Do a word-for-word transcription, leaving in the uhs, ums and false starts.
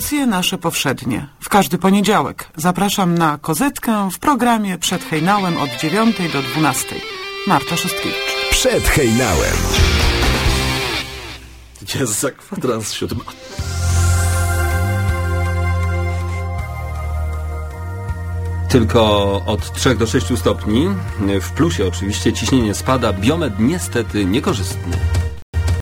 audycje nasze powszednie. W każdy poniedziałek zapraszam na kozetkę w programie Przed Hejnałem od dziewiątej do dwunastej. Marta Szostkiewicz. Przed Hejnałem. Jest za kwadrans siódma. Tylko od trzech do sześciu stopni. W plusie oczywiście ciśnienie spada. Biometr niestety niekorzystny.